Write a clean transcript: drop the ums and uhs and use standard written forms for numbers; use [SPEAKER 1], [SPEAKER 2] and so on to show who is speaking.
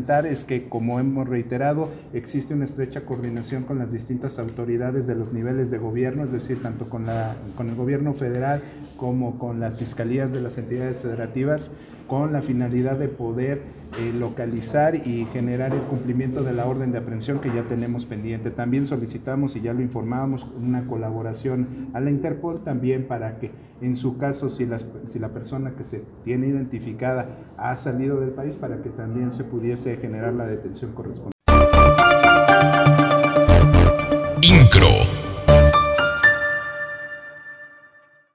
[SPEAKER 1] comentar es que, como hemos reiterado, existe una estrecha coordinación con las distintas autoridades de los niveles de gobierno, es decir, tanto con el gobierno federal como con las fiscalías de las entidades federativas, con la finalidad de poder localizar y generar el cumplimiento de la orden de aprehensión que ya tenemos pendiente. También solicitamos, y ya lo informábamos, una colaboración a la Interpol también para que, en su caso, si la persona que se tiene identificada ha salido del país, para que también se pudiese generar la detención correspondiente.